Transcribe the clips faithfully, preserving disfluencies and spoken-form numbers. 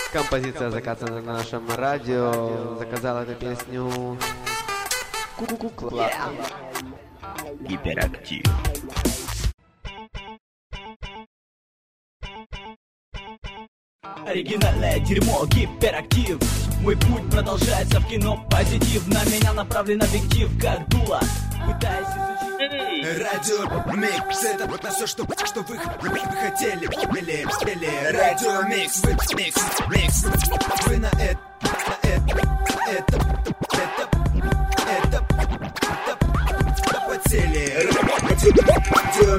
Композиция заказана на нашем радио. Заказал эту песню Кукукла. Гиперактив. Оригинальное дерьмо, гиперактив. Мой путь продолжается в кино позитив. На меня направлен объектив, как дуло. Пытаясь изучить. Радио Микс, это вот на все, что, что вы, вы хотели. Или, или Радио Микс, вы, микс, микс. Вы на это, на это, это, это, это, это, потели. Радио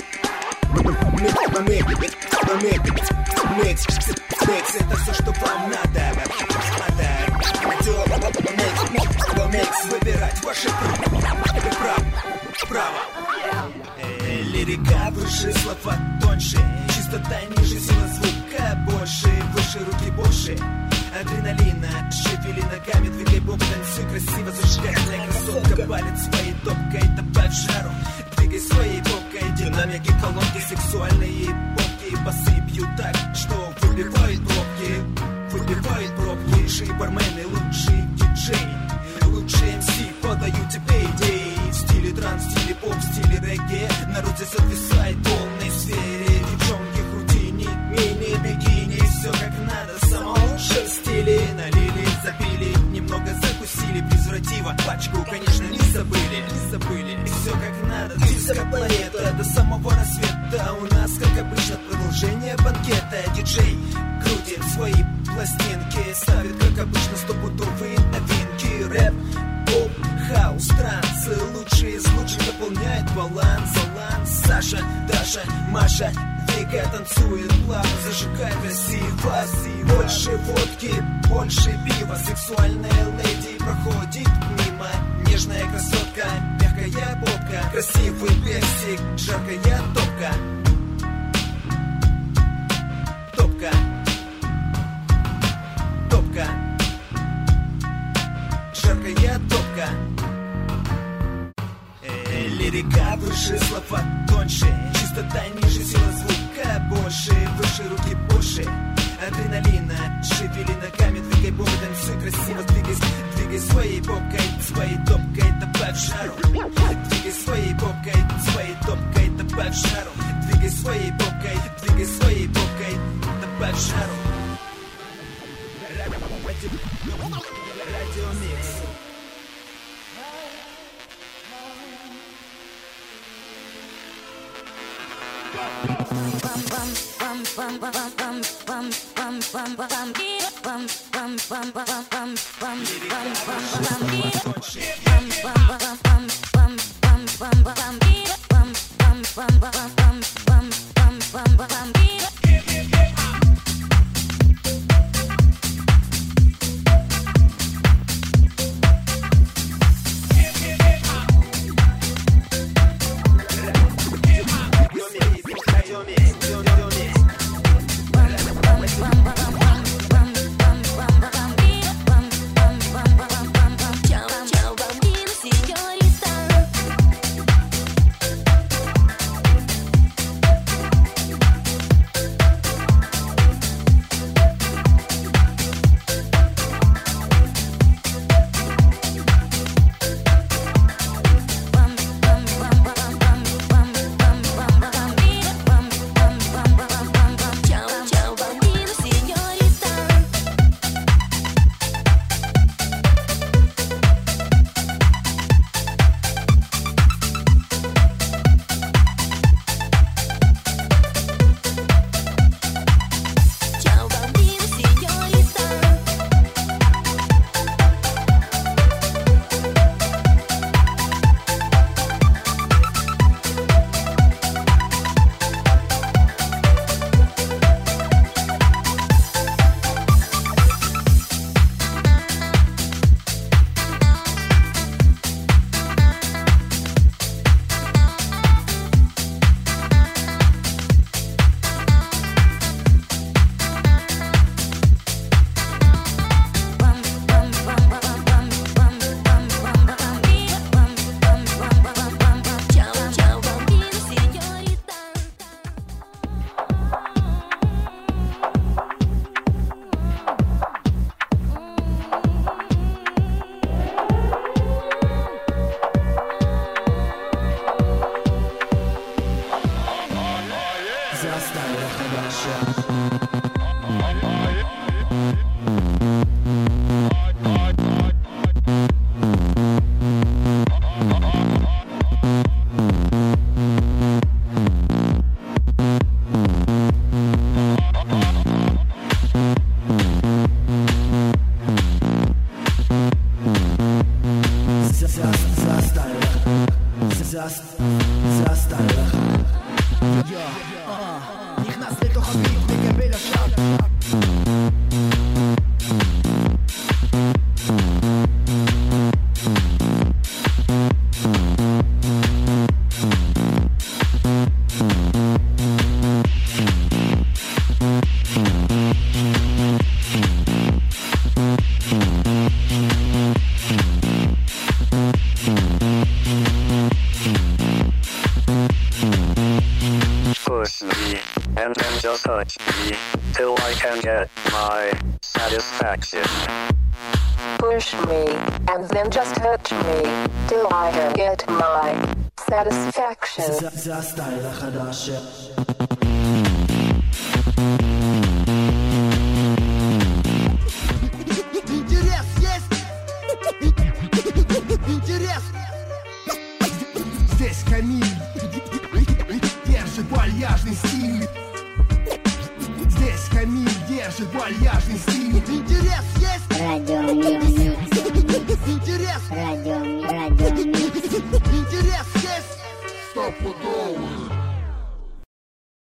Микс, микс, микс, это все, что вам надо. Радио Микс, микс, выбирать ваши права. Право. Э, лирика выше, слова тоньше, чистота ниже, сила звука больше, выше, руки больше, адреналина, шевели ногами, двигай бок, танцуй красиво, зажигательная красотка, палец своей топкой, добавь жару, двигай своей попкой, динамики, колонки, сексуальные попки, басы бьют так, что выбивают пробки, выбивают пробки, лучшие бармены, лучшие диджеи, лучшие эм си подают тебе идеи. В стиле транс, в стиле поп, в стиле регги. Народ здесь отвисает в полной сфере. Девчонки в рутине, мини-бикини. Все как надо, само лучшее в стиле. Налили, запили, немного закусили. Презерватива, пачку, конечно, не забыли. Не забыли, все как надо, диско-планета. До самого рассвета у нас, как обычно, продолжение банкета. Диджей крутит свои пластинки. Ставит, как обычно, стопудовые новинки. Рэп, поп, хаус, транс, лучшие из лучших дополняет баланс, баланс. Саша, Даша, Маша, Вика танцует плавно, зажигает красиво. Больше водки, больше пива, сексуальная леди проходит мимо. Нежная красотка, мягкая попка, красивый персик, жаркая топка. Топка. Топка. Жаркая топка. Э, лирика выше, слова тоньше, чистота ниже, сила звука больше, выше, руки больше, адреналина, шевели ногами, двигай бок, танцуй красиво, двигай, двигай своей попкой, своей топкой, добавь жару, двигай своей попкой, своей топкой, добавь жару, двигай своей попкой, двигай своей попкой, добавь жару. Радио Микс. me till I can get my satisfaction. Push me, and then just touch me till I can get my satisfaction. За стайла хадаша. Интерес есть? Интерес? Здесь Камиль держит вальяжный стиль. Здесь Камиль держит вальяжный стиль. Интерес есть? Радио Микс. Интерес? Радио Микс. Радио Микс. Интерес есть? Стопудово.